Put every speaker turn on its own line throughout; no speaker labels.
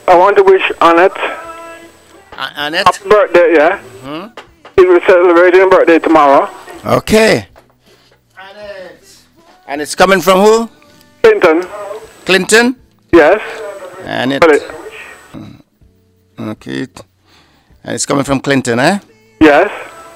I want to wish Annette.
Annette?
Happy birthday, yeah. He will celebrate his birthday tomorrow.
Okay. And it's coming from who?
Clinton.
Clinton?
Yes.
And it. Okay. And it's coming from Clinton, eh?
Yes.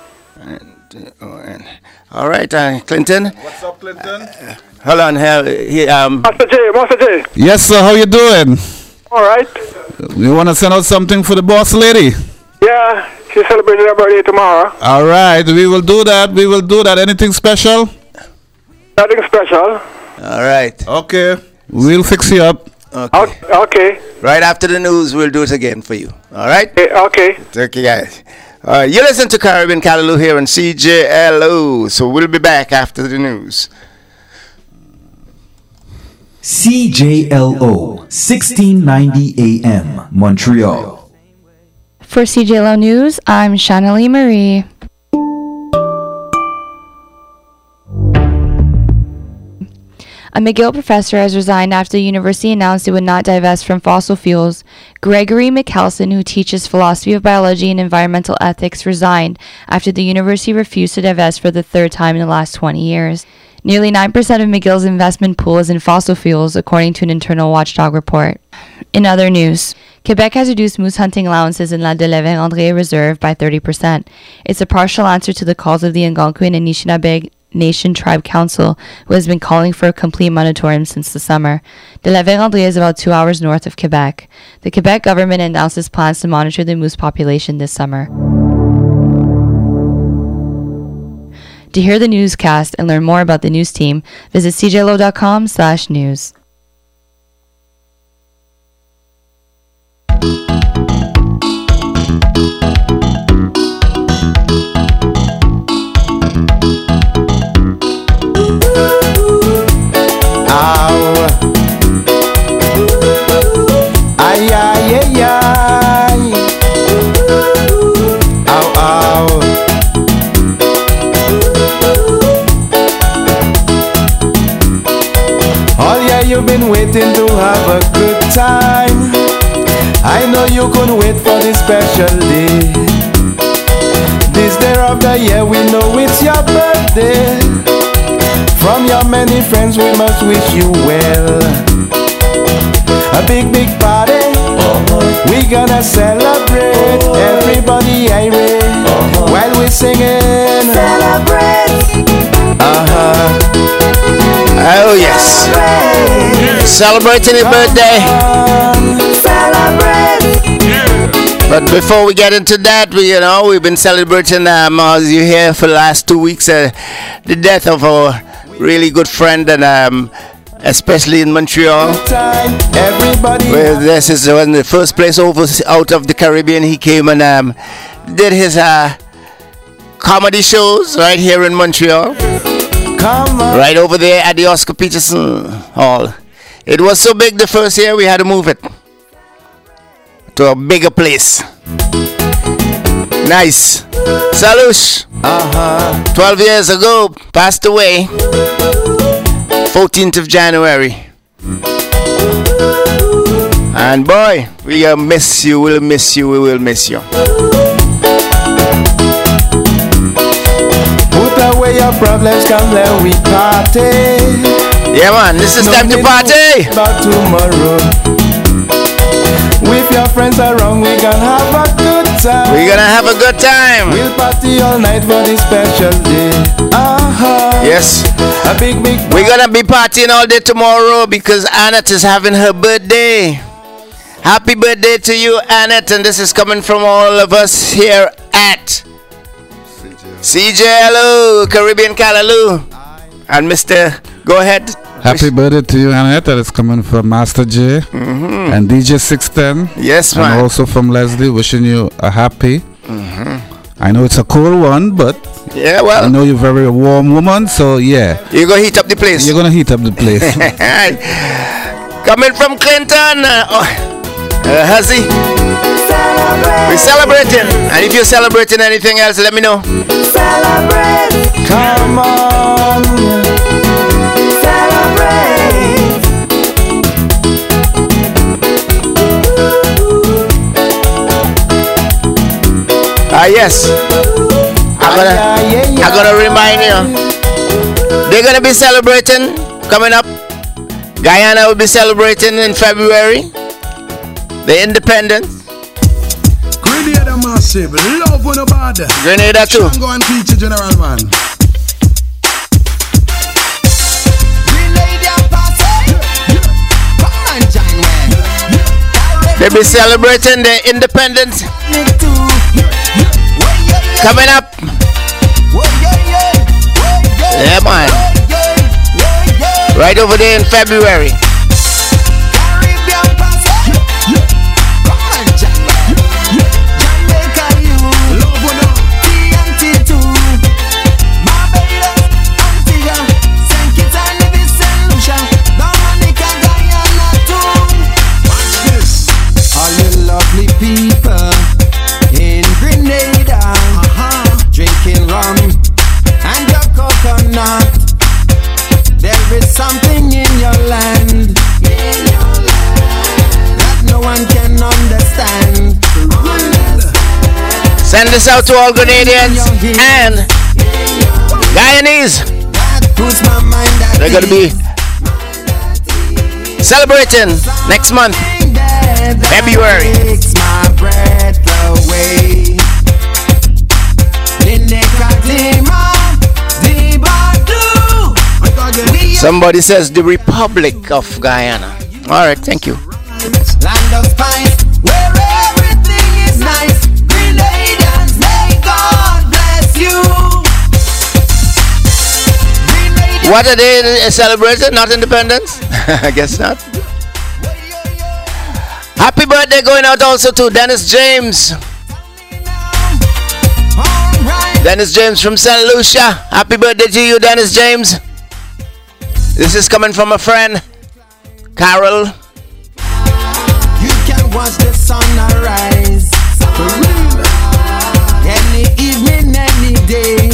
All right, Clinton.
What's up, Clinton?
Hold on here.
Master J.
Yes, sir. How you doing?
All right.
You want to send out something for the boss lady?
Yeah, she's celebrating her birthday tomorrow.
All right, we will do that. We will do that. Anything special?
Nothing special.
All right.
Okay. We'll fix you up.
Okay.
Okay.
Right after the news, we'll do it again for you. All right?
Okay.
Okay, guys. You listen to Caribbean Callaloo here on CJLO. So we'll be back after the news.
CJLO 1690 AM Montreal.
For CJLO News, I'm Shanali Marie. A McGill professor has resigned after the university announced it would not divest from fossil fuels. Gregory McKelson, who teaches philosophy of biology and environmental ethics, resigned after the university refused to divest for the third time in the last 20 years. Nearly 9% of McGill's investment pool is in fossil fuels, according to an internal watchdog report. In other news, Quebec has reduced moose hunting allowances in La de la Vérendrye Reserve by 30%. It's a partial answer to the calls of the Algonquin and Anishinaabe Nation Tribe Council, who has been calling for a complete moratorium since the summer. De la Vérendrye is about 2 hours north of Quebec. The Quebec government announces plans to monitor the moose population this summer. To hear the newscast and learn more about the news team, visit cjlo.com/news.
Ay, ay, ay, ay. Ow, ow. Oh yeah, you've been waiting to have a good time. I know you couldn't wait for this special day. This day of the year, we know it's your birthday. From your many friends, we must wish you well. A big, big party. We gonna celebrate. Everybody irate while we singing. Celebrate.
Oh yes. Celebrating your birthday. Celebrate. But before we get into that, we've been celebrating, as you hear, for the last 2 weeks, the death of our really good friend, and especially in Montreal, where this is in the first place out of the Caribbean. He came and did his comedy shows right here in Montreal, right over there at the Oscar Peterson Hall. It was so big the first year we had to move it to a bigger place. Nice. Salush. 12 years ago, passed away. 14th of January. And boy, we'll miss you, we will miss you.
Put away your problems, come let we party.
Yeah man, this is time to party.
About tomorrow. With your friends around, we gonna have a good time.
We're gonna have a good time.
We'll party all night for this special day.
Yes.
A big
We're gonna be partying all day tomorrow because Annette is having her birthday. Happy birthday to you, Annette, and this is coming from all of us here at CJLO, Caribbean Callaloo. And Mr. Go ahead.
Happy birthday to you, Annette. That is coming from Master J and DJ 610.
Yes, man.
And also from Leslie, wishing you a happy. I know it's a cold one, but
yeah, well,
I know you're a very warm woman, so yeah.
You're gonna heat up the place.
You're gonna heat up the place.
Coming from Clinton, Huzzy. We're celebrating, and if you're celebrating anything else, let me know.
Celebrate. Come on. Celebrate.
Yes. I'm gonna remind you. They're gonna be celebrating coming up. Guyana will be celebrating in February the independence.
Grenada massive, love on the border.
Grenada too.
Go and teach general man.
They'll be celebrating the independence coming up. Yeah, man. Right over there in February.
Something in your land that no one can understand.
Send this out to all Grenadians and Guyanese. They're going to be celebrating next month, February. Somebody says the Republic of Guyana. All right, thank you.
Land of spice, where everything is nice. Grenadians, may God bless you.
What are they celebrating? Not independence? I guess not. Happy birthday going out also to Dennis James. Dennis James from St. Lucia. Happy birthday to you, Dennis James. This is coming from a friend, Carol.
You can watch the sun arise any evening, any day.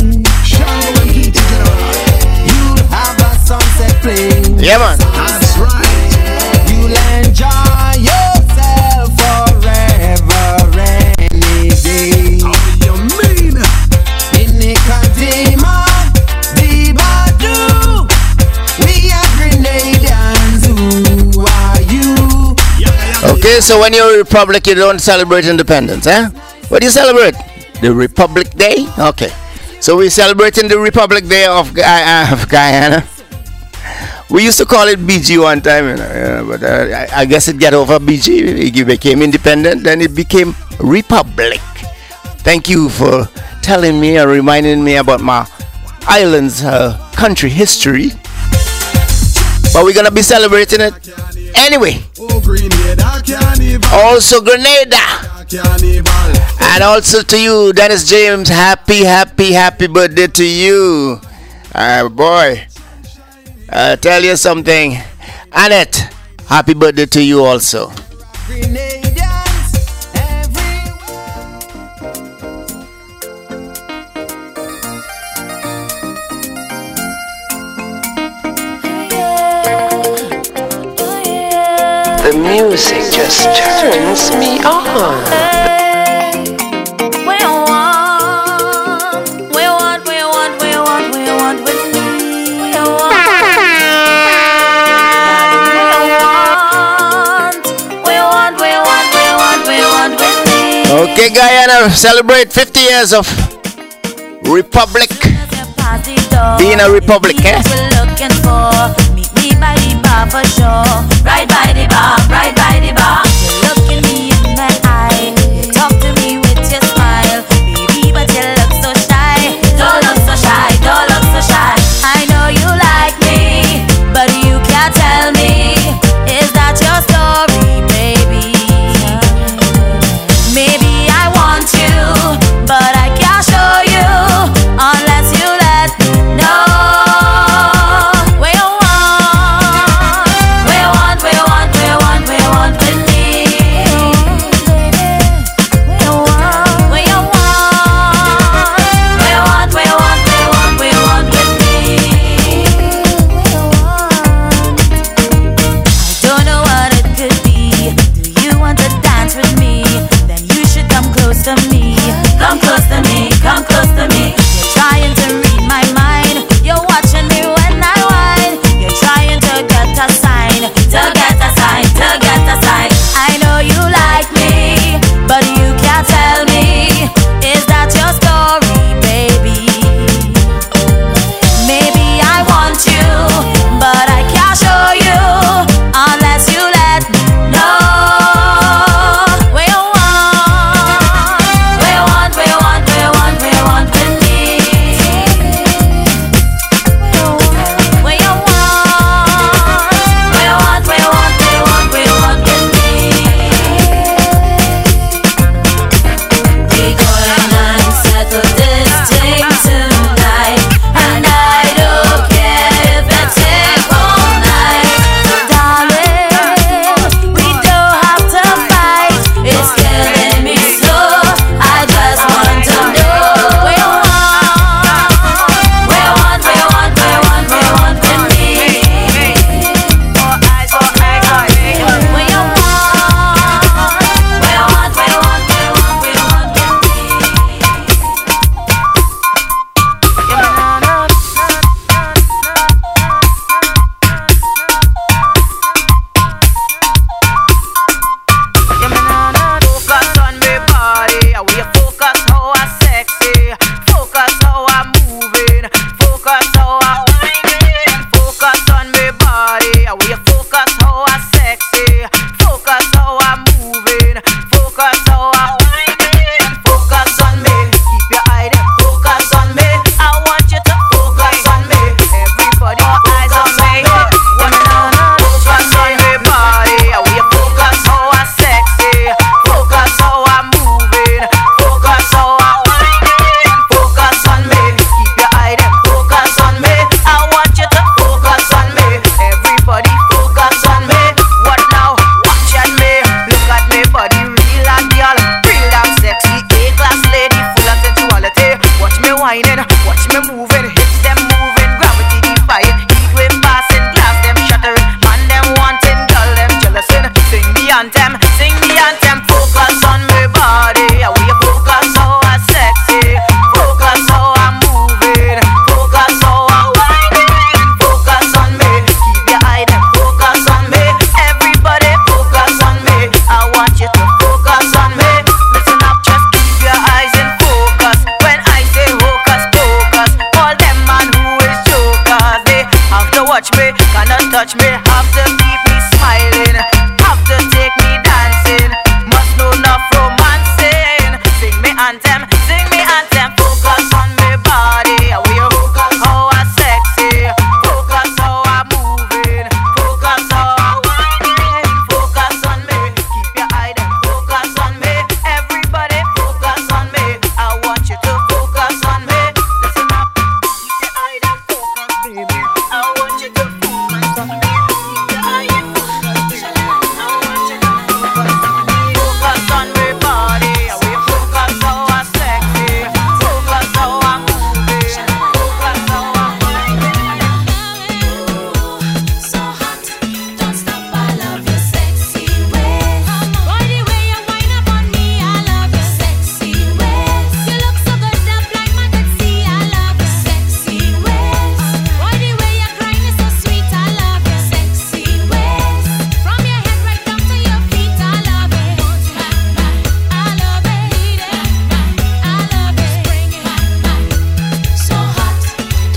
You'll have a sunset play.
Yeah, man.
That's right. You'll enjoy yourself forever, any day.
How you mean?
In the Kadima, the Badu. We are Grenadians, who are you?
Okay, so when you're a republic, you don't celebrate independence, eh? What do you celebrate? The Republic Day? Okay. So we're celebrating the Republic Day of Guyana. We used to call it BG one time, you know, but I guess it got over BG. It became independent, then it became Republic. Thank you for telling me and reminding me about my island's country history. But we're gonna be celebrating it anyway. Also Grenada. And also to you, Dennis James, happy birthday to you. Boy, I'll tell you something. Annette, happy birthday to you also.
The music just turns me on. We want with me. We want with me.
Okay, Guyana, celebrate 50 years of Republic. Being a republic, eh?
Meet me by the bar for sure. Right by the bar, right by the bar. You look at me in my eye. You talk to me with your smile. Baby, but you look so shy. Don't look so shy, don't look so shy. I know you like me, but you can't tell me. Is that your story, baby? Maybe I want you, but I can't show you unless you let me know. We want with me.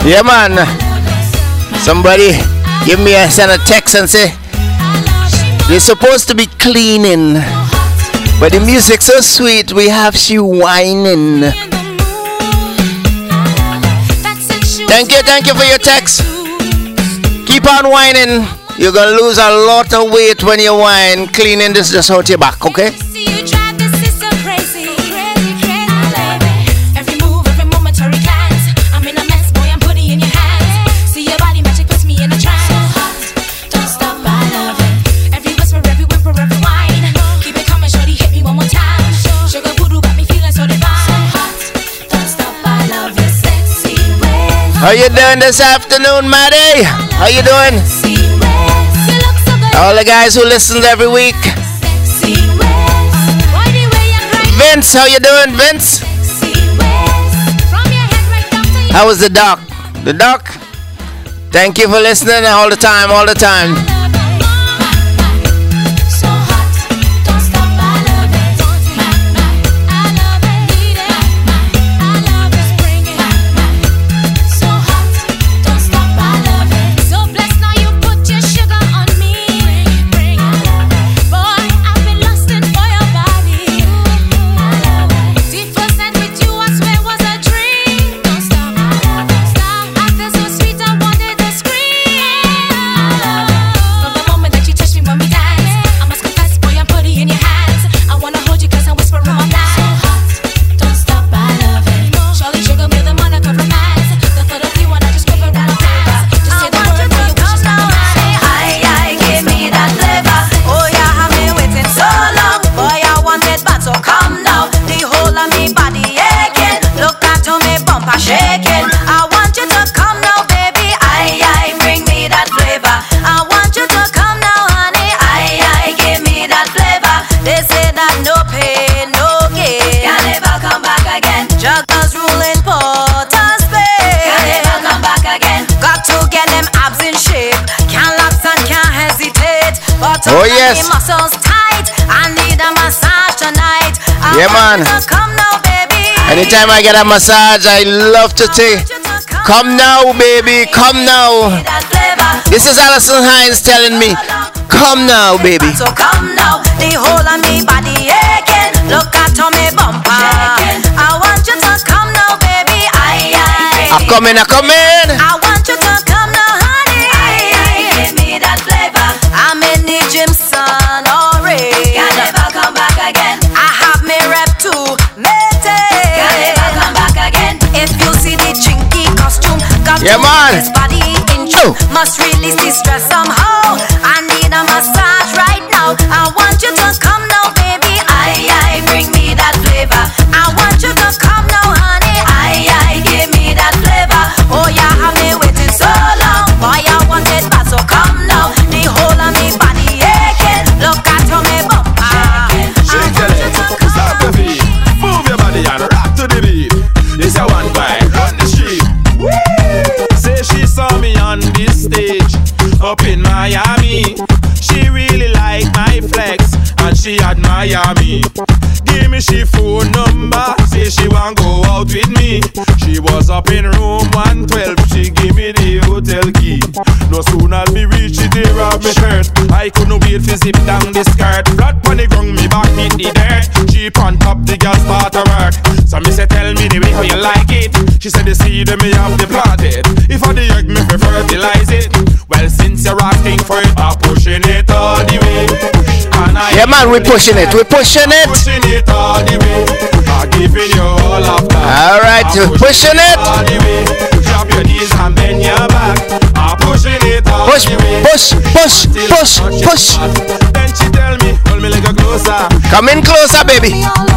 Yeah, man. Somebody give me send a text and say they're supposed to be cleaning, but the music's so sweet. We have she whining. Thank you for your text. Keep on whining. You're gonna lose a lot of weight when you whine. Cleaning this just out your back, okay? How you doing this afternoon, Maddie? How you doing? All the guys who listen every week. Vince, how you doing, Vince? How was the doc? The doc? Thank you for listening all the time, all the time. Oh yes. Yeah, man. Anytime I get a massage, I love to say, "Come now, baby, come now." This is Alison Hines telling me, "Come now, baby."
So come now, the whole of me body aching. Look at me bumper. I want you to come now, baby.
I come in.
I want you to come now, honey. Give me that flavor. I'm in the gym, son, already. Can never come back again. I have me rep too, mate. Can never come back again. If you see the chinky costume, got
yeah, man.
This body in you must release the stress somehow. I need a massage right now. I want you to come now, baby. Bring me that flavor. I want you to come now, honey. Give me that flavor. Oh yeah, have me waiting so long. Boy, I want it bad, so come now. The whole of me body aching. Look at me bumper.
Shake your leg, start the beat. Move your body and rock to the beat. This a one vibe, run the street. Say she saw me on this stage up in Miami. She really liked my flex and she admire me. Give me she phone number, say she want go out with me. She was up in room 112, she give me the hotel key. No sooner me reach it, they rob me shirt. I couldn't wait for zip down the skirt. Flat on the ground, me back hit the dirt. She on top, the girl start to work. So me say, tell me the way how you like it. She said the seed me have the planted. If I the egg, me fi fertilize it. Well, since you're asking for it, I'm pushing it all the way.
Yeah, man, we're pushing it.
Pushing it all the way. I'm giving you all of that.
All right, we're pushing it.
All the way. Drop your knees and bend your back. I'm pushing it all the way.
Push.
Then she tell me, hold me like a closer.
Come in closer, baby.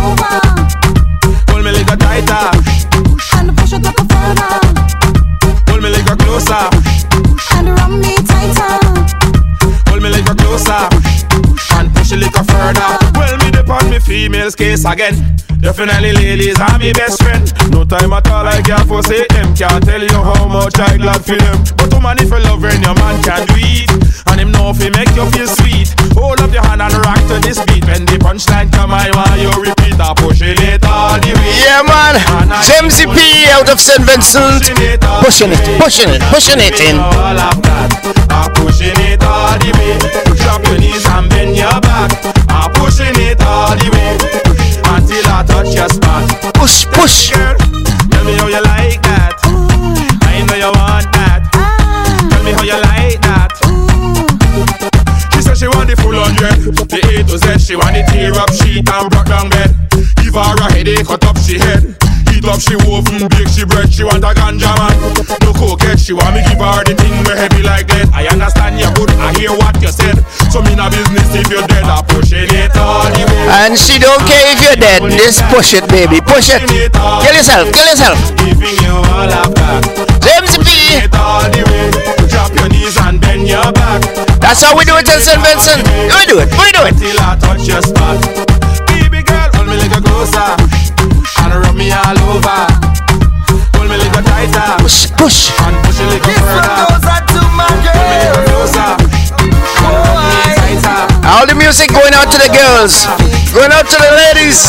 Hold me like a tighter.
And push it like a further.
Hold me like a closer.
And run me tighter.
Hold me like a closer. And push it like a further. Well, me dip on me female Mills case again. Definitely ladies are my best friend. No time at all I care for say them. Can't tell you how much I glad for them. But woman if you love when your man can do it, and him know if he make you feel sweet. Hold up your hand and rock to this beat. When the punchline come I want you repeat. I pushing it all the way.
Yeah man, James P out of St. Vincent. Pushing it in.
All I've got. I'm pushing it all the way. Drop your knees and bend your back. I'm pushing it all the way. Until I touch your spot.
Push.
Girl, tell me how you like that. I know you want that. Tell me how you like that. She said she want the full 100. The A to Z, she want the tear up sheet and broke down bed. Give her a headache, cut up she head. Heat up she oven, bake she bread. She want a ganja man. No coquette, she want me give her the thing me heavy like that. I understand you good, I hear what you said. So me no business if you're dead. I pushing it all the way.
And she don't care if you're dead. Just push it, baby. Push it. Kill yourself.
Giving you all I've got.
James P.
All the way. Drop your knees and bend your back.
That's how we do it in St. Vincent. We do it.
Till I touch your spot. Baby girl, hold me like a closer. And rub me all over. Hold me like a tighter.
Push.
And push it like a further.
This one goes out to my girl.
Hold me like a closer. And rub me tighter.
All the music going out to the girls. Going out to the ladies.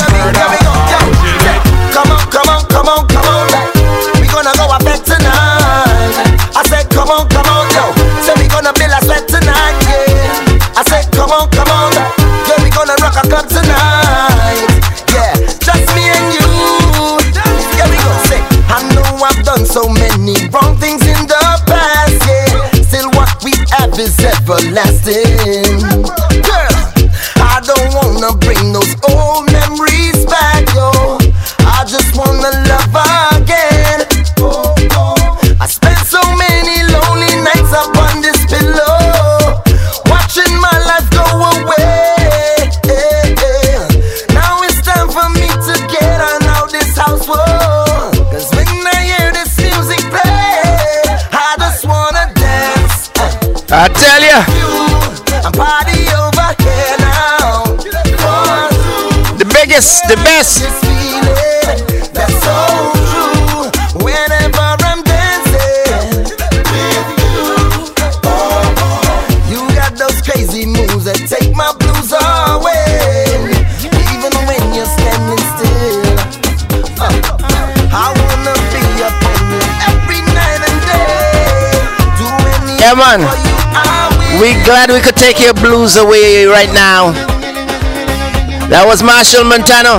Come on. We gonna go up back tonight. I said, come on, yo. So we gonna build a sweat tonight, yeah. I said, come on. Yeah, we gonna rock a club tonight. Yeah, just me and you. Yeah, we gonna say, I know I've done so many wrong things in the past, yeah. Still what we have is everlasting. Girl, I don't wanna bring those old memories back, yo. I just wanna love again. I spent so many lonely nights up on this pillow, watching my life go away. Now it's time for me to get on out this house, whoa. Cause when I hear this music play, I just wanna dance.
I tell ya.
I'm party over here now.
The biggest, the best.
This feeling that's so true. Whenever I'm dancing with you, you got those crazy moves that take my blues away. Even when you're standing still, I wanna be up on you every night and day. Do anything
Yeah man,
for you, I will.
we glad we could take your blues away right now. That was Marshall Montano.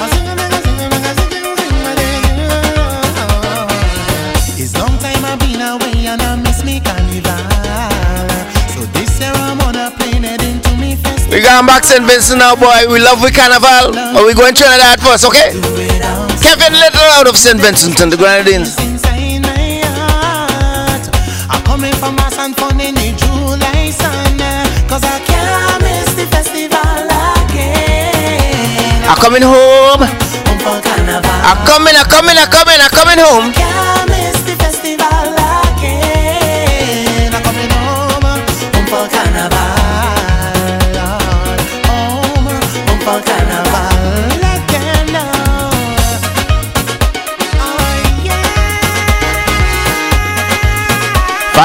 It's long time I've been away and I miss me carnival. So this year I'm on a plane heading to me festival.
We going back St. Vincent now, boy. We love we carnival. But we going Trinidad first, okay? Kevin Little out of St. Vincent and the Grenadines.
Inside my heart, I'm coming from mass and fun in the July sun. Cause I can't miss the festival again.
I'm coming home.
For carnival.
I'm coming home.
Can't miss the festival again. I'm coming home for carnival. Home for carnival again. Oh yeah.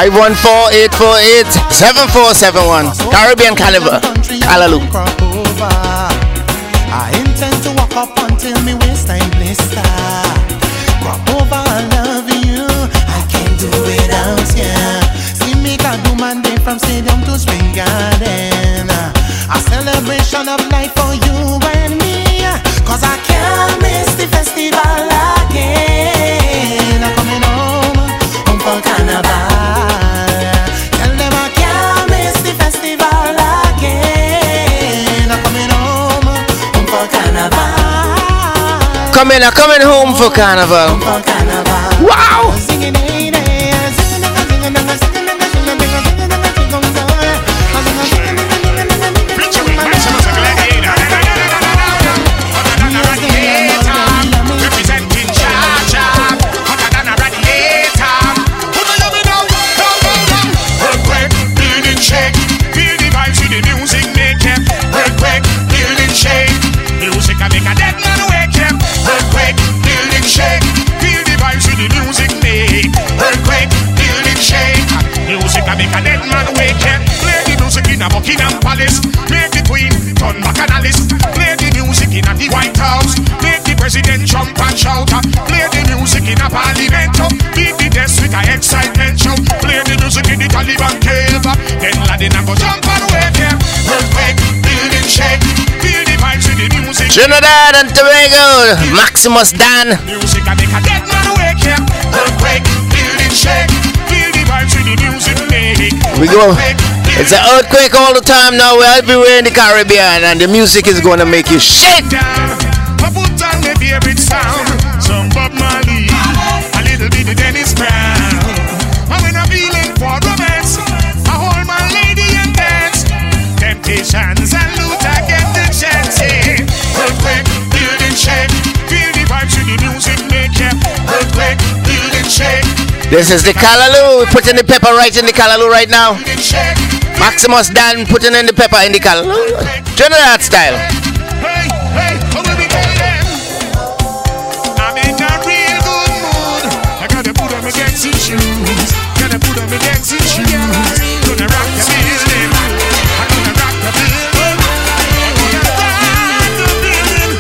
514-848-7471. Caribbean Carnival. Hallelujah.
I intend to walk up until me waistline blister. Crop over, I love you. I can't do without you. See me can do Monday from stadium to Spring Garden. A celebration of life for you and me. Cause I can't miss the festival again. I'm coming home for carnival. Tell them I can't miss the festival again. I'm coming home for carnival.
Coming home for carnival. Wow!
Music I make a president jump and shout. Play the music in a parliament. Beat the desk with a excitement show. Play the music in the Taliban cave. Then Laden a go jump and wake him. Earthquake, building shake. Feel the vibes with the music.
Trinidad and Tobago, Maximus Dan.
Music a make a dead man wake him. Earthquake, building shake. Feel the vibes with the music make.
We go. It's an earthquake all the time now. We're everywhere in the Caribbean, and the music is going to make you shake.
I put on my favorite sound, some Bob Marley, a little bit of Dennis Brown. And when I'm feeling for romance, I hold my lady and dance. Temptations and Luther get the chance. Earthquake, building shake. Feel the vibes with the music make ya. Earthquake, building shake.
This is the Callaloo. We're putting the pepper right in the Callaloo right now. Maximus Dan putting in the pepper in the Callaloo. Trinidad style.
Hey, how will we tell them? I'm in a real good mood. I gotta put on my dancing shoes. Gotta put on my dancing shoes. Gonna rock the building. I'm gonna rock the building. Gonna rock the building.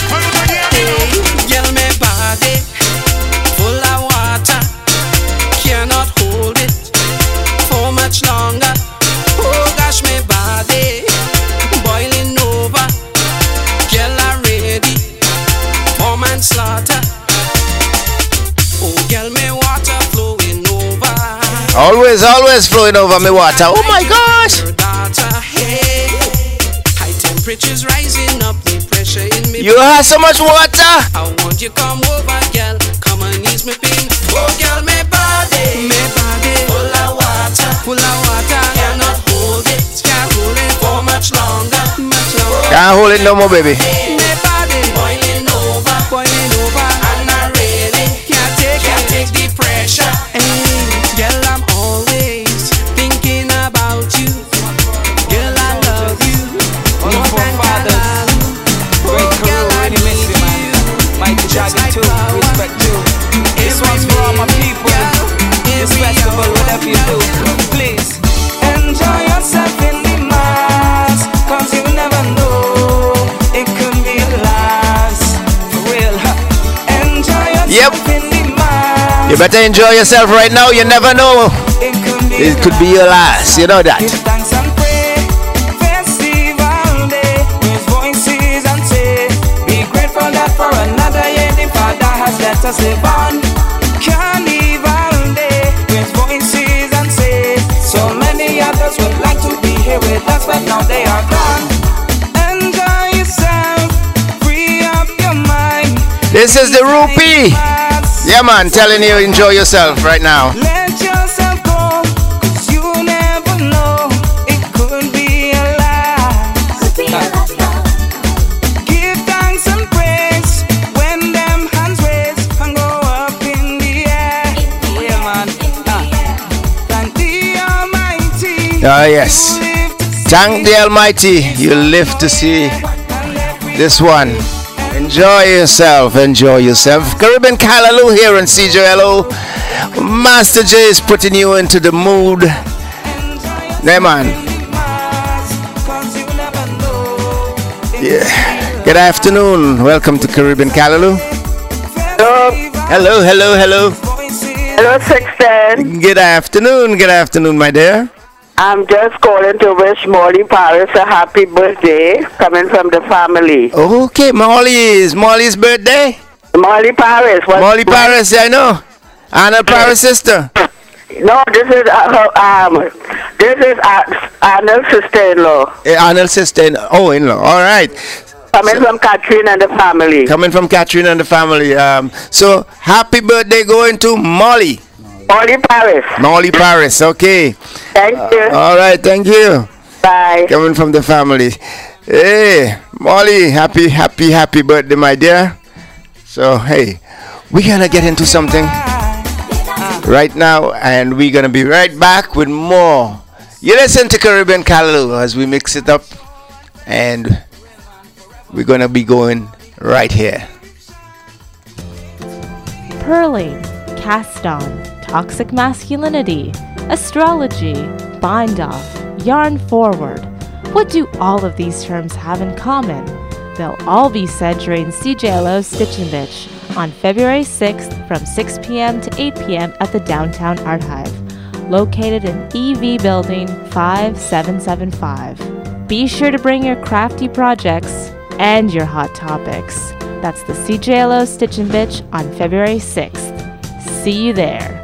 Girl, my body full of water. Cannot hold it for much longer. Oh gosh, my body boiling over. Girl, I'm ready for manslaughter. Oh, girl, my water flowing over.
Always flowing over me water. Oh my gosh.
Hey, high temperatures rising up, the pressure in me.
You have so much water.
I want you come over, girl. Come and ease me pain. Oh, girl, my body full of water, full of water. Cannot hold it, can't hold it for much longer, much longer.
Can't hold it no more, baby.
My body boiling over, and I really can't take the pressure. Hey, girl, I'm always thinking about you. Girl, I love you. More than Callaloo. Oh, girl, I need you.
Mighty Jagger too, respect too. This one's for all my people. This festival, whatever you do, please enjoy yourself in the mass, 'cause you never know, it could be the last. For real, enjoy yourself in the mass.
You better enjoy yourself right now. You never know. It could be your last. You know that.
Give thanks and pray. Festival day, raise voices and say, be grateful that for another year the Father has let us live on. Carnival day, raise voices and say, so many others would like to be here with us, but now they are gone. Enjoy yourself, free up your mind.
This is the Rupee. Yeah, man, telling you enjoy yourself right now.
Let yourself go, 'cause you never know, it could be a last. Give thanks and praise when them hands raise and go up in the air. Yeah, man. Thank the Almighty.
Ah, yes. Thank the Almighty. You live to see this one. Enjoy yourself. Enjoy yourself. Caribbean Callaloo here in CJLO. Master J is putting you into the mood. Yeah, man. Yeah. Good afternoon. Welcome to Caribbean Callaloo.
Hello.
Hello.
Hello, Sexton.
Good afternoon, my dear.
I'm just calling to wish Molly Paris a happy birthday, coming from the family.
Okay, Molly's birthday?
Molly Paris.
Molly Paris, I know. Anna Paris' sister.
No, this is Arnold's sister-in-law.
Arnold's sister-in-law. Oh, in-law. All right.
Coming from Catherine and the family.
So, happy birthday going to Molly. Molly Paris, okay.
Thank you.
All right, thank you.
Bye.
Coming from the family. Hey, Molly, happy birthday, my dear. So, hey, we're going to get into something right now, and we're going to be right back with more. You listen to Caribbean Callaloo as we mix it up, and we're going to be going right here.
Pearling, cast on, toxic masculinity, astrology, bind off, yarn forward. What do all of these terms have in common? They'll all be said during CJLO's Stitch and Bitch on February 6th from 6 p.m. to 8 p.m. at the Downtown Art Hive, located in EV Building 5775. Be sure to bring your crafty projects and your hot topics. That's the CJLO Stitch and Bitch on February 6th. See you there.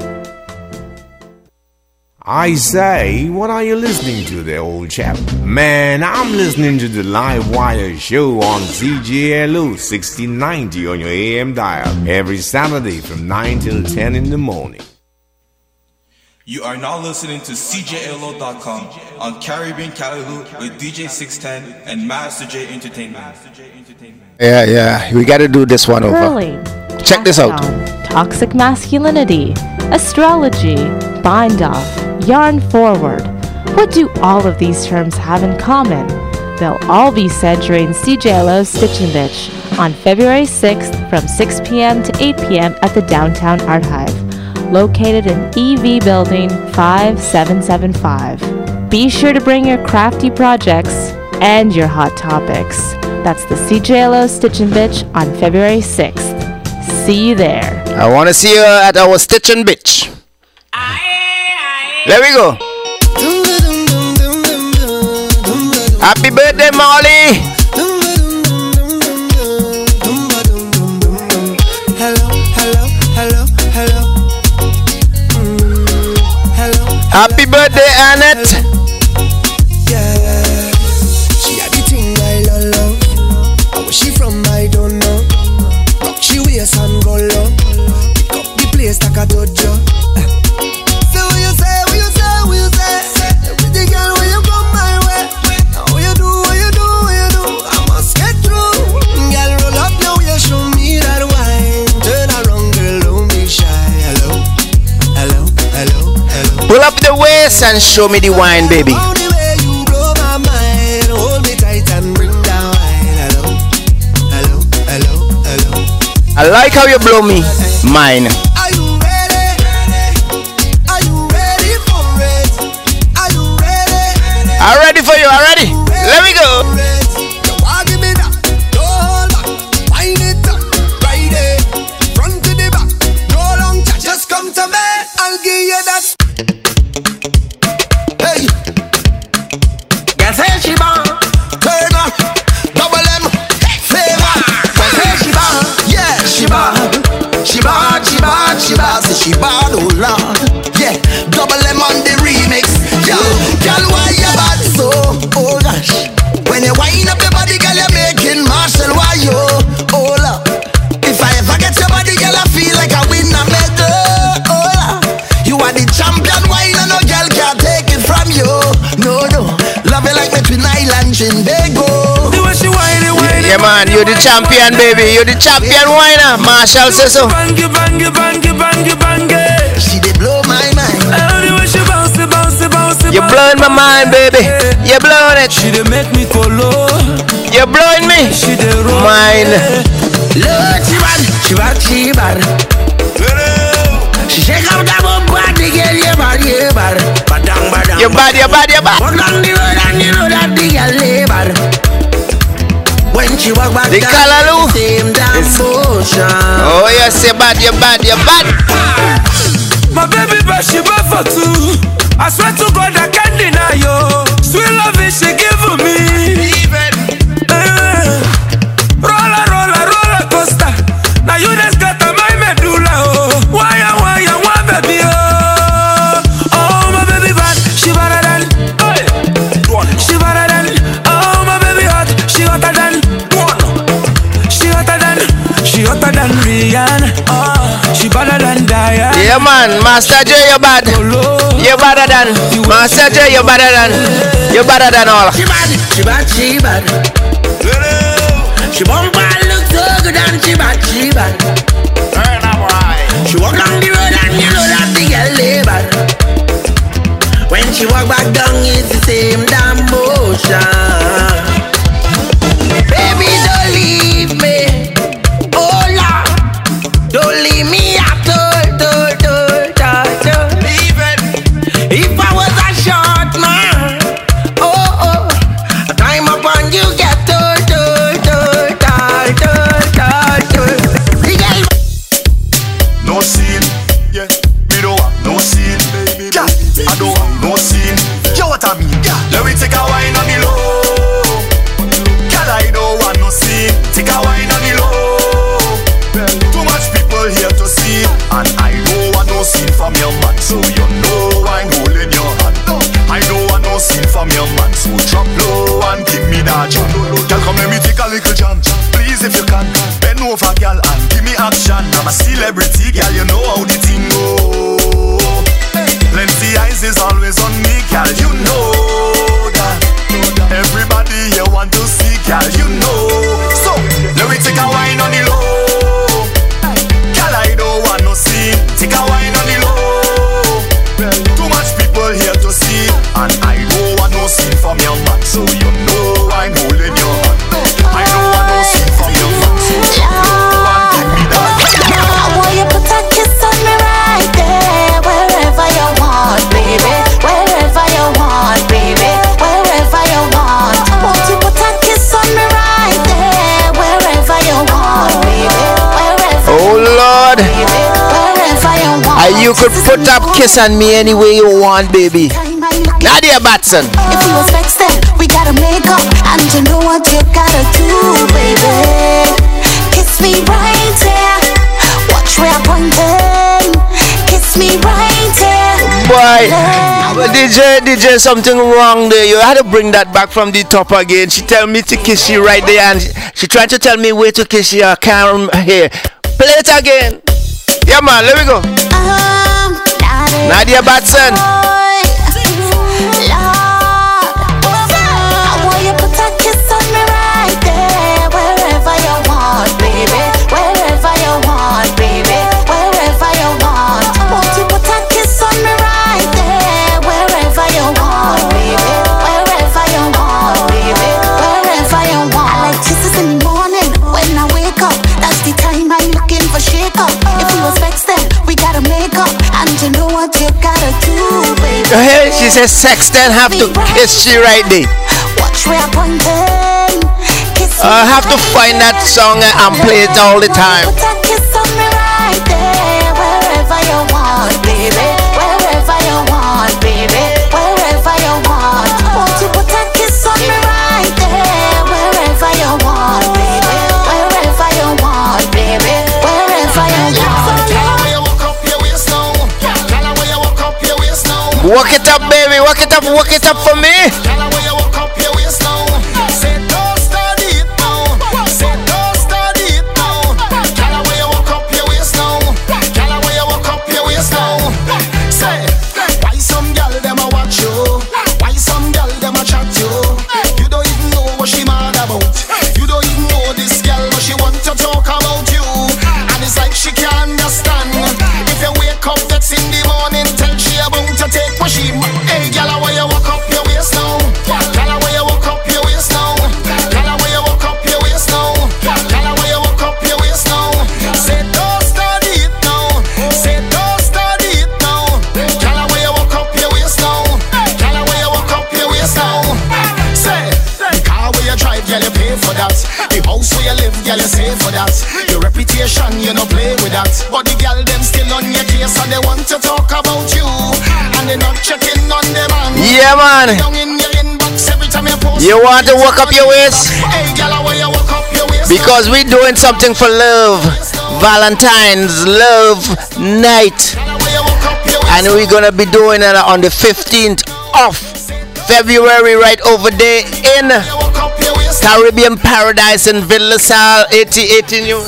I say, what are you listening to there, old chap? Man, I'm listening to the Live Wire show on CJLO 1690 on your AM dial every Saturday from 9 till 10 in the morning.
You are now listening to CJLO.com on Caribbean Callaloo with DJ 610 and Master J Entertainment.
Yeah, we gotta do this one over.
Curling,
Check this out.
Toxic masculinity, astrology, bind off, yarn forward. What do all of these terms have in common? They'll all be said during CJLO's Stitch and Bitch on February 6th from 6 p.m. to 8 p.m. at the Downtown Art Hive, located in EV Building 5775. Be sure to bring your crafty projects and your hot topics. That's the CJLO Stitch and Bitch on February 6th. See you there.
I want to see you at our Stitch and Bitch. There we go. Happy birthday, Molly. Happy birthday, Annette.
Yeah, she had the thing I love. And where she from, I don't know. Rock she waist and go low. Pick up the place like a dojo. So what you say, what you say, what you say? Everything girl when you come my way. Now what you do, what you do, what you do? I must get through. Girl, roll up now, you show me that wine. Turn around, girl, don't be shy. Hello, hello, hello, hello.
Pull up the waist and show me the wine, baby. I like how you blow me mine.
Are you ready? Are you ready for it? Are you ready?
I'm ready for you, I'm ready. Let me go.
Give me that. Hold back. Wind it up. Ride it. Front to the back. No long chat. Just come to me. I'll give you that. Hey. Guess where she born? Turn up. Double M. Favor. Guess where she born? Yeah, she bad, she bad, she bad, she bad, say she bad, oh Lord. Yeah, double M on the remix. Yo, girl, why you bad so? Oh gosh, when you wind up your body, girl, you're making Marshall. Why you? Hold up. If I ever get your body, girl, I feel like I win a medal. Hold up. You are the champion wine, and no girl can't take it from you. No, no, love you like me Twin Island, Trinbago. The way she whine.
Yeah, man, you're the champion, baby. You're the champion whiner. Marshall says so.
Bang, bang, bang, bang, bang. She did blow my mind.
You're blowing my mind, baby. You're blowing it.
She did make me go low.
You're blowing me.
She did roll.
Mine.
Look, she bad, she bad, she bad. She shake up that body, girl, you bad, you bad. Badang, badang.
You bad, you bad, you bad.
Walk down the road and you know that the girl lay bad. When she walk back
the Callaloo.
Same damn motion.
Oh yes, you bad, you bad, you bad.
My baby, but she bad for two. I swear to God, I can't deny you. Sweet love is she give me. Roller, roller, roller coaster. Now you just got to my medulla. Oh, why, baby? Oh, oh, my baby bad. She better than. She better than. Oh, my baby hot. She hotter than. She hotter than Rihanna. Oh, she better than Diana.
Yeah, man, Master J, you're bad. You're better than Master J. You're better than. You're better than all.
She bad, she bad, she bad. She bump and look so good and she bad, she bad. She walk down the road and you know that the girl lay bad. When she walk back down, it's the same damn motion. Baby, don't leave me. Oh Lord, don't leave me at all. If I was a short man, oh, I climb up on you, get told.
squeeze if you can. Bend over, girl, and give me action. I'm a celebrity, girl, you know how the thing go. Plenty eyes is always on me, girl, you know that. Everybody here want to see, girl, you know. So, let me take a wine on the low. Girl, I don't want no scene. Take a wine on the low. Too much people here to see, and I don't want no scene from your man. So you know I'm holding your hand. I don't want no scene from your man. So you know and give me that.
I want you to put a kiss on me right there, wherever you want, baby. Wherever you want, baby. Wherever you want. Won't you put a kiss on me right there, wherever you want, baby. Wherever
Oh Lord,
wherever you want.
you could put up kiss on me any way you want, baby. Nadia Batson.
If you was vexed, then we gotta make up, and you know what you gotta do, baby. Kiss me right here. Watch where I'm pointing. Kiss me right here.
Boy, DJ, something wrong there. You had to bring that back from the top again. She tell me to kiss you right there, and she tried to tell me where to kiss you. I can't hear. Play it again. Yeah, man, let me go. Nadia Batson. Hey, she says Sexton have to kiss you right there. I have to find that song and play it all the time. Walk it up, baby, walk it up for me.
Girl, you say for that. Your reputation, you no play with that. But the girl them still on your case, and they want to talk about you, and they not checking on them.
Yeah, man. You want to walk up your waist? Because we're doing something for love. Valentine's Love Night, and we're gonna be doing it on the 15th of February, right over there in Caribbean Paradise in Villa Sal, 8018 New.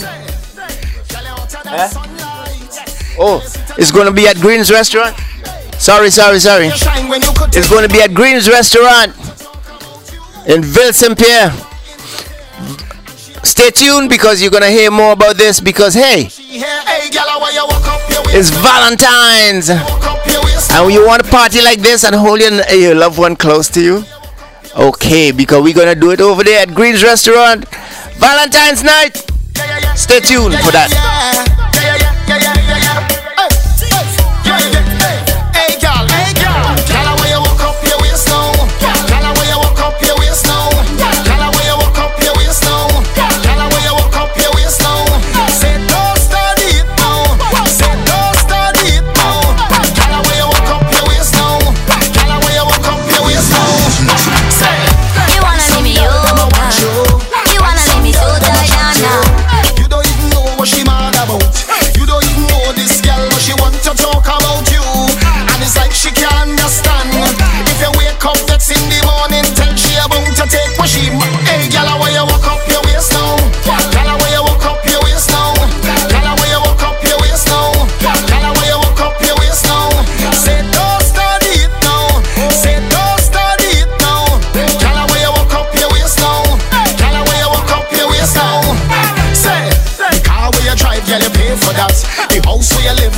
Oh, it's going to be at Green's Restaurant. Sorry. It's going to be at Green's Restaurant in Ville Saint-Pierre. Stay tuned because you're going to hear more about this because, hey, it's Valentine's. And you want to party like this and hold your loved one close to you? Okay, because we're gonna do it over there at Green's Restaurant, Valentine's night. Stay tuned for that.
Hey, girl, girl, where you walk up your waist now? Girl, where you walk up your waist now? Girl, where you walk up your waist now? Girl, where you walk up your waist now? Say don't start it now. Say don't start it now. Girl, where you walk up your waist now? Girl, where you walk up your waist now?
You wanna leave me over? You wanna leave me so tired now?
You don't even know what she mad about.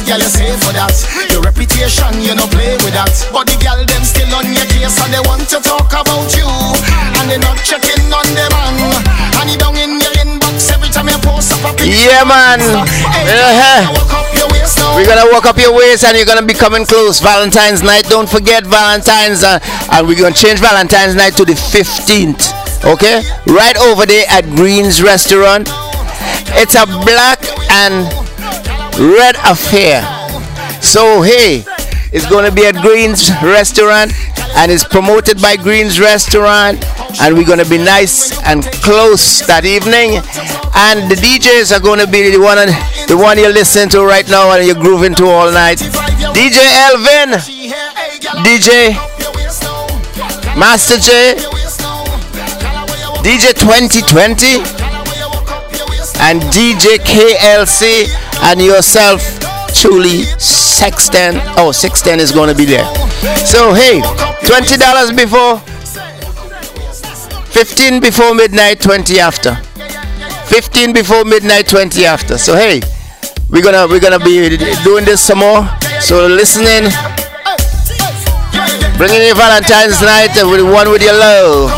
girl, you say for that. Your reputation, you no play with that. But the girl them still on your case and they want to talk about you. And they not checking on the man. And he down in your inbox every time you post up a picture.
Yeah, man. We're gonna walk up your waist and you're gonna be coming close. Valentine's night, don't forget Valentine's, and we're gonna change Valentine's night to the 15th. Okay, right over there at Green's Restaurant. It's a black and red affair. So hey, it's gonna be at Green's Restaurant, and it's promoted by Green's Restaurant, and we're gonna be nice and close that evening. And the DJs are gonna be the one you're listening to right now and you're grooving to all night. DJ Elvin, DJ Master J, DJ 2020, and DJ KLC, and yourself truly, Sexton. Oh, Sexton is going to be there. So hey, $20 before, 15 before midnight, 20 after. 15 before midnight, 20 after. So hey, we're gonna be doing this some more. So listening, bringing you Valentine's night with the one with your love.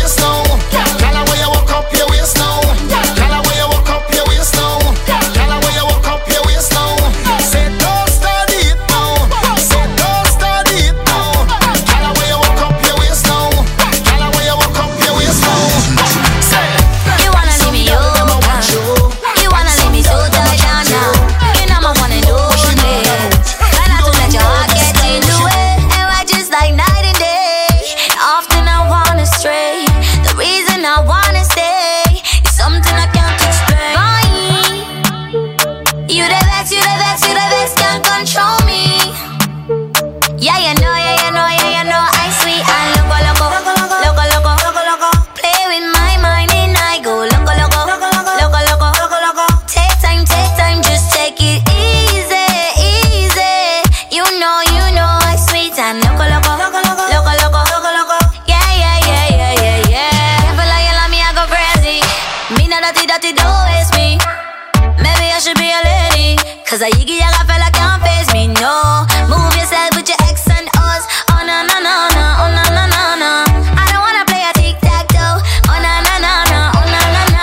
Cause a yiggy yaga fella can't face me, no. Move yourself with your X and O's. Oh na na na na, oh na na na na. I don't wanna play a tic-tac-toe. Oh na na na na, oh na na na.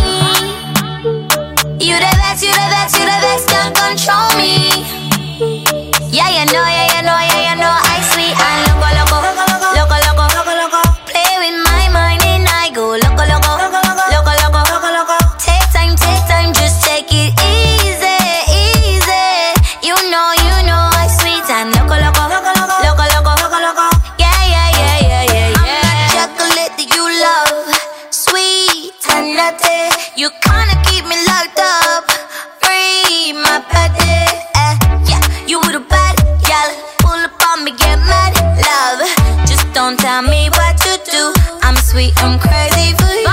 Boy, you the best, you the best, you the best, can't control me. Yeah, you know, yeah, you know, yeah, you know. I sweet and loco, loco, loco, loco, loco, loco. Play with my mind and I go loco, loco, loco, loco, loco, loco. Take time, just take it easy. You know, I sweet and loco, loco, loco, loco, loco, loco, loco. Yeah, yeah, yeah, yeah, yeah, yeah. I'm that chocolate that you love, sweet and nutty. You kinda keep me locked up, free my body. Yeah, you with a bad gal, pull up on me, get mad, love. Just don't tell me what to do. I'm sweet, I'm crazy for you.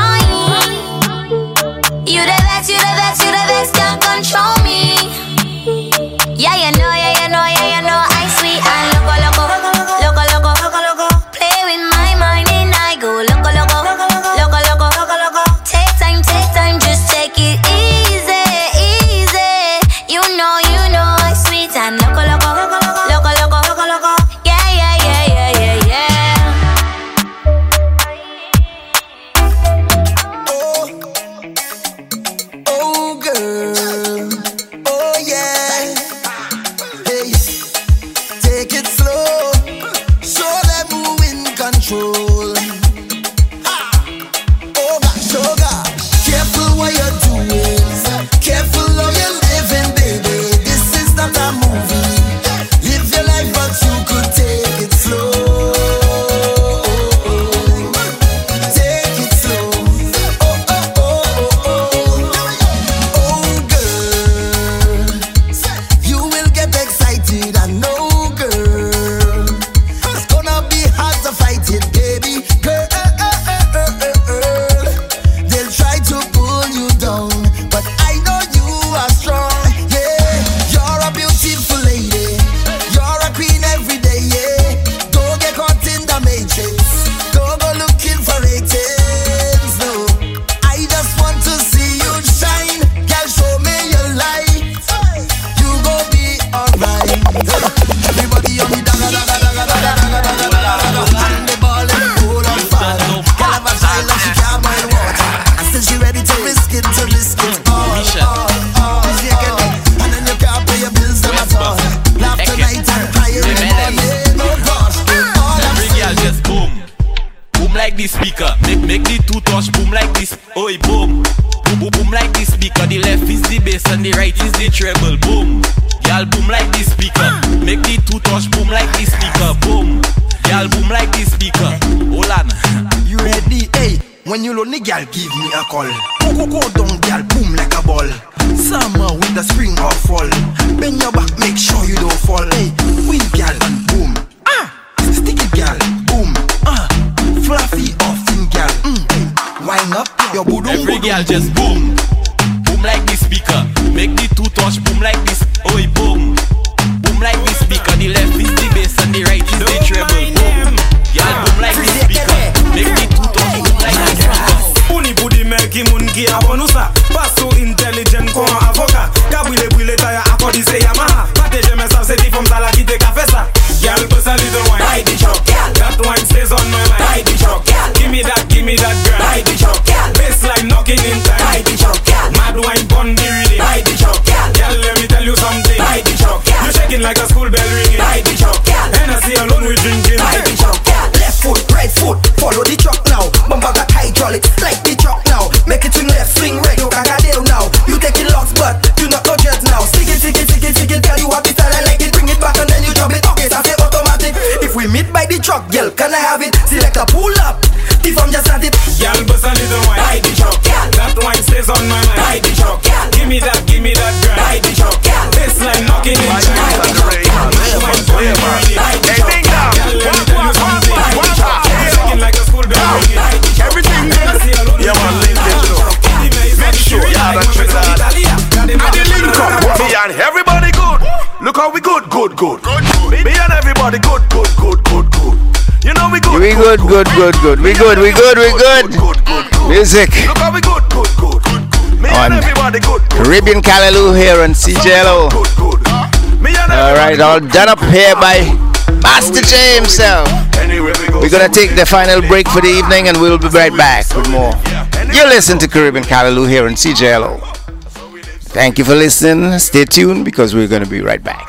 You the best, you the best, you the best, can't control me. Yeah, you know, yeah, you know, yeah, you know. I sweet and loco, loco, loco, loco, loco, loco. Play with my mind and I go loco, loco, loco, loco, loco, loco. Take time, just take it easy, easy. You know, I sweet and loco, loco, loco, loco, loco, loco. Yeah, yeah, yeah, yeah, yeah, yeah.
Oh,
speaker. The left is the bass and the right is the treble. Boom. Y'all boom like the speaker. Make the two touch boom like the speaker. Boom. Y'all boom like the speaker. Hold on.
You ready? Hey, when you lonely, girl, give me a call. Go down, girl, boom like a ball. Summer, winter, spring or fall. Bend your back, make sure you don't fall. Hey, wind, girl, and boom. Sticky, girl, boom. Fluffy or thin, girl. Wind up your boodoo.
Every girl just boom. Boom like the speaker. Make the two touch boom like this. Oh, boom. Boom like the speaker. The left is the bass and the right is the treble. Boom. Y'all boom like the speaker. Make the two touch boom like the speaker.
Uni budi melki mungi abonusa. Paso intelligent kwa avoka. Kabwile bwile taya akodi se Yamaha. Pateje mesa seti from sala kite kafesa. Girl, bust a little wine. Buy the truck, girl. That wine stays on my mind. Buy the truck, girl. Give me that girl. Buy the truck, girl. Bassline knocking in time. Buy the truck, girl. Mad wine pon the rhythm. Buy the truck, girl. Girl, let me tell you something. Buy the truck, girl. You shaking like a school bell ringing. Buy the truck, girl. And I see alone we drinking.
Buy the truck, girl. Left foot, right foot. Follow the truck now. Bumper got hydraulic. Like the truck now. Make it swing left, swing right. You got a deal now. You taking locks, but you not no jet now. Stick it. Girl, you have the style. I like it. Bring it back and then you drop it. Okay, so I say automatic. If we meet by the truck, girl, can I have it? Select a pull up. If I'm just at it.
Girl, bust a little wine.
Buy the truck, girl.
That wine stays on my mind.
Buy the truck, girl.
Give me that girl.
Buy the truck, girl.
Bassline knocking in time.
Buy the truck, girl. Buy the truck, girl.
Girl, let me tell you something. I'm shaking like a school bell ringing. Everything good.
Yeah, man, link it, you know. Make sure you have that Trinidad. And the link up. Me and everybody good. Look how we good. Me and everybody good. You know we good.
We good. We good. Music.
Look how we good. Me and everybody good.
Caribbean Callaloo here on CJLO. Alright, all done up here by Master J himself. We're gonna take the final break for the evening and we'll be right back with more. You listen to Caribbean Callaloo here on CJLO. Thank you for listening. Stay tuned because we're gonna be right back.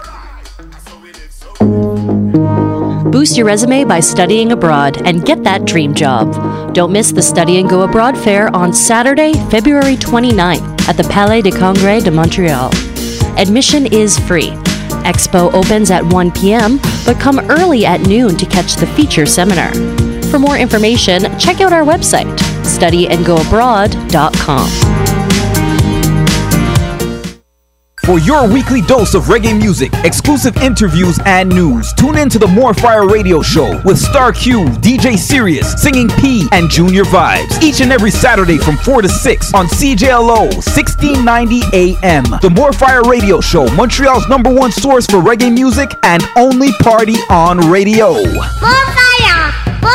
Boost your resume by studying abroad and get that dream job. Don't miss the Study and Go Abroad Fair on Saturday, February 29th at the Palais de Congrès de Montreal. Admission is free. Expo opens at 1 p.m., but come early at noon to catch the feature seminar. For more information, check out our website, studyandgoabroad.com.
For your weekly dose of reggae music, exclusive interviews, and news, tune in to the More Fire Radio Show with Star Q, DJ Sirius, Singing P, and Junior Vibes. Each and every Saturday from 4 to 6 on CJLO 1690 AM. The More Fire Radio Show, Montreal's #1 source for reggae music and only party on radio.
More fire!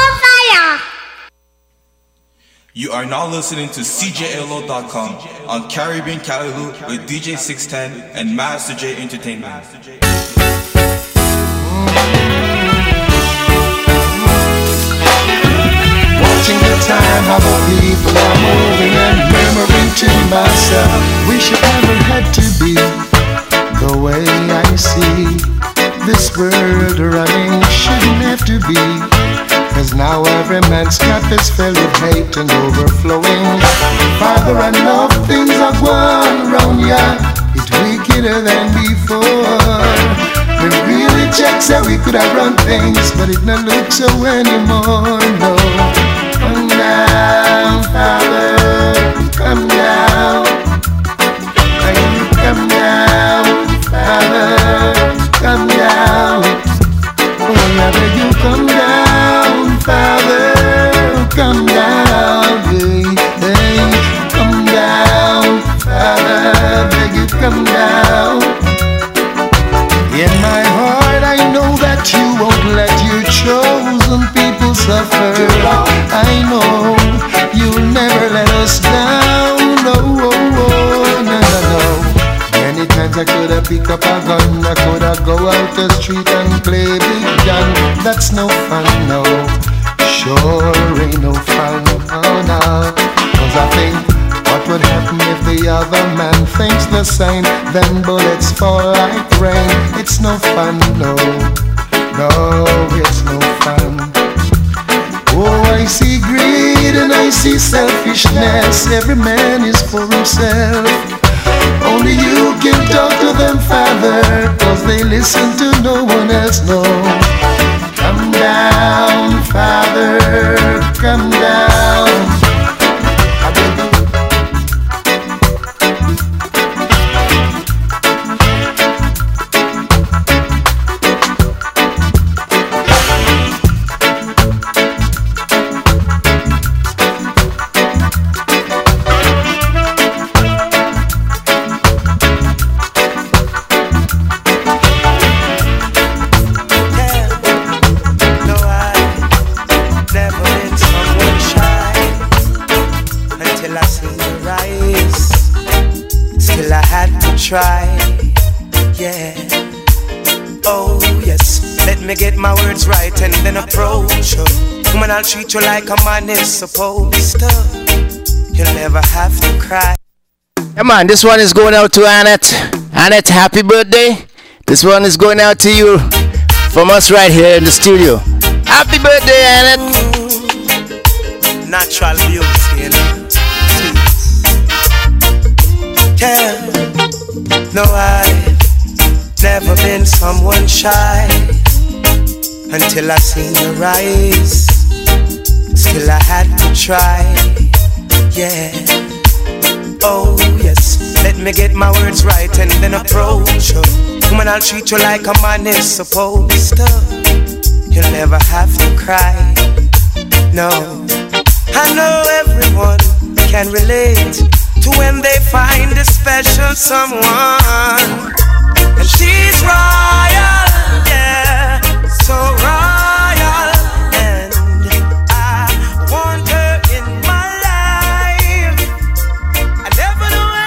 You are now listening to CJLO.com on Caribbean Callaloo with DJ 610 and Master J Entertainment.
Watching the time, how the people are moving and murmuring to myself, wish it never had to be the way I see this world running. Shouldn't have to be. 'Cause now every man's cup is filled with hate and overflowing. Father, I know things are going round ya. It's wickeder than before. We really checked so we could have run things, but it not look so anymore, no. Come down, Father, come down. Come down, Father, come down. Oh, I beg you, come down, Father, come down, hey, come down, Father, beg you, come down. In my heart I know that you won't let your chosen people suffer. I know you'll never let us down, no, no. Many times I could have picked up a gun, I could have go out the street and play big gun. That's no fun, no. Sure ain't no fun, oh no. 'Cause I think, what would happen if the other man thinks the same? Then bullets fall like rain. It's no fun, no. No, it's no fun. Oh, I see greed and I see selfishness. Every man is for himself. can talk to them, Father, cause they listen to no one else, no. Come down, Father, come down.
Try, yeah. Oh yes, let me get my words right and then approach you. Woman, I'll treat you like a man is supposed to. You'll never have to cry.
Come on, this one is going out to Annette. Annette, happy birthday. This one is going out to you from us right here in the studio. Happy birthday, Annette.
Natural beauty, you know. Yeah. No, I've never been someone shy until I seen your eyes. Still I had to try, yeah. Oh yes, let me get my words right and then approach you. Woman, I'll treat you like a man is supposed to. You'll never have to cry, no. I know everyone can relate to when they find a special someone. And she's royal, yeah, so royal. And I want her in my life. I never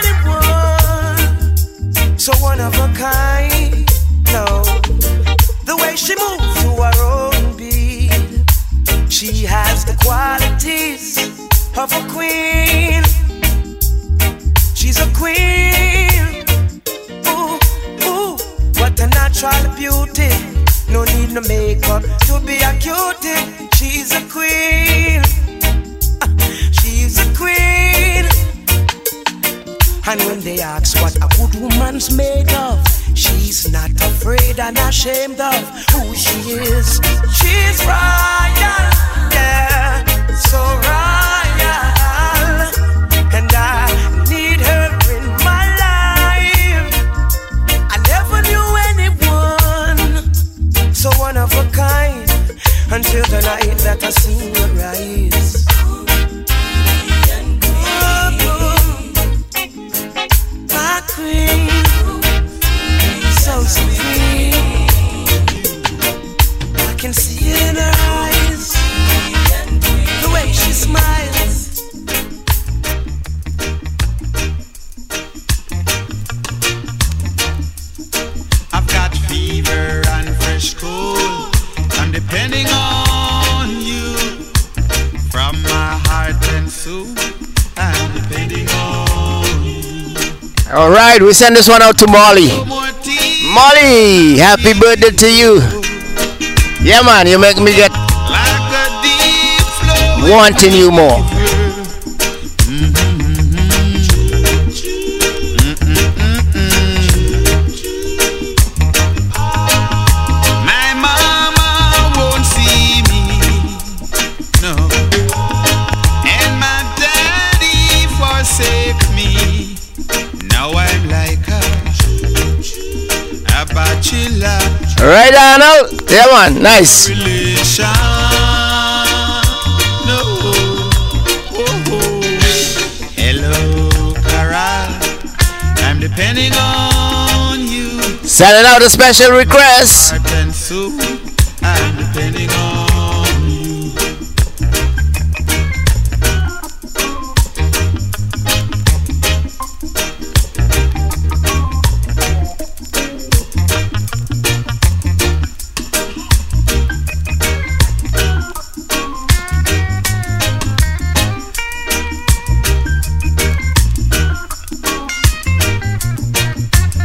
knew anyone so one of a kind, no. The way she moves to her own beat, she has the qualities of a queen. She's a queen, ooh, ooh, what a natural beauty. No need no makeup to be a cutie. She's a queen, she's a queen. And when they ask what a good woman's made of, she's not afraid and ashamed of who she is. She's royal, yeah, so royal. And I need her in my life. I never knew anyone so one of a kind until the night that I seen your eyes. My queen, so sweet. I can see it in her eyes, the way she smiles.
Fever and fresh cold, I'm depending on you. From my heart and soul, I'm depending on you.
All right, we send this one out to Molly. Molly, happy birthday to you. Yeah, man, you make me get wanting you more. Right, Arnold. Yeah, man. Nice.
Hello, Carol. I'm depending on you.
Sending out a special request.
I'm depending on you.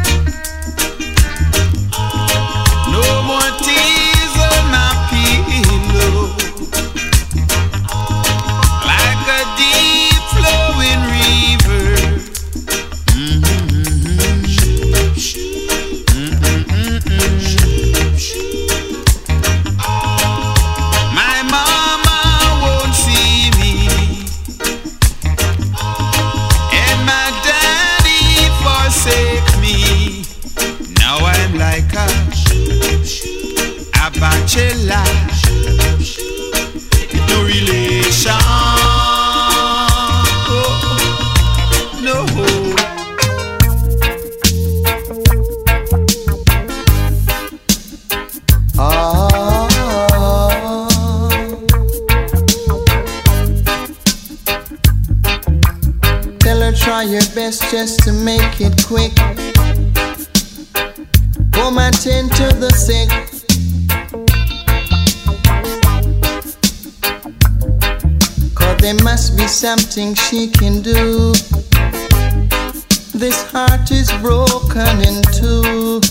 No more tears on my pillow.
best just to make it quick. Come and tend to the sick. Cause there must be something she can do. This heart is broken in two.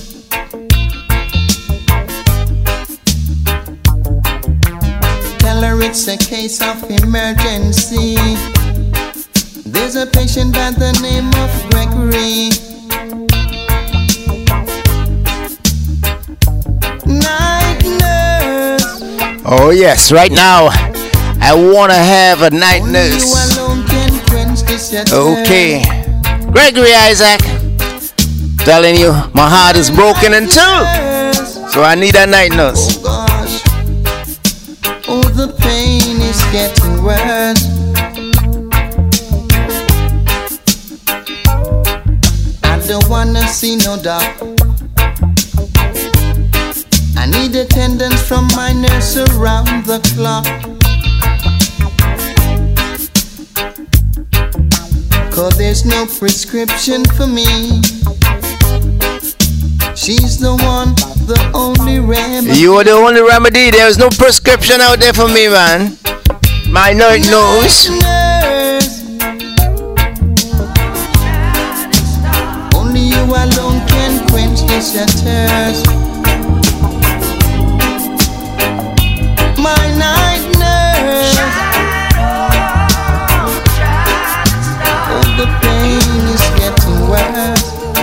Tell her it's a case of emergency. There's a patient by the name of Gregory. Night nurse.
Oh yes, right now I wanna have a night nurse.
You alone can quench this thirst.
Okay, Gregory Isaac, telling you my heart is broken in two, so I need a night nurse.
Oh gosh, oh the pain is getting worse. I don't wanna see no doubt. I need attendance from my nurse around the clock. Cause there's no prescription for me. She's the one, the only remedy.
You are the only remedy. There's no prescription out there for me, man. My night nurse.
Only you alone can quench this thirst. My night nurse. Oh, the pain is getting worse.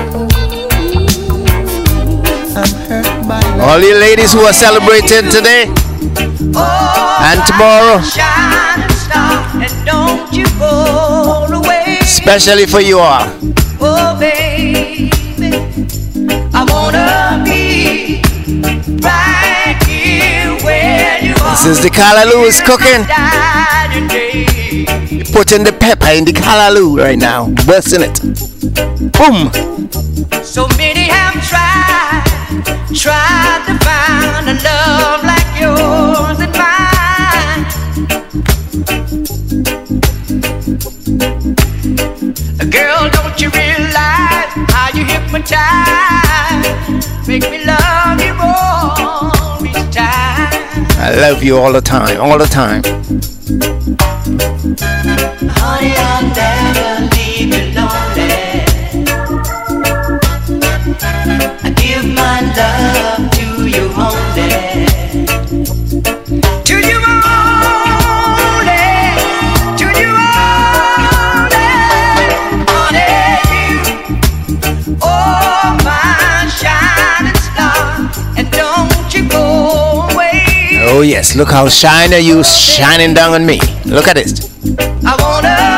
I'm hurt by love.
All you ladies who are celebrating today and tomorrow,
And don't you go away.
especially for you all.
Oh baby, I wanna be right here where you are.
This is the callaloo is cooking. You're putting the pepper in the callaloo right now. Busting it. Boom.
So many have tried to find a love like yours and mine. Girl, don't you realize how you hypnotize? Make me love you more each time.
I love you all the time, all the time.
Honey, I'll never leave you lonely. I give my love to you only. To you only. To you only. Honey, you. Oh, my shining star. And don't you go away.
Oh yes, look how shiny you shining down on me. Look at it.
I wanna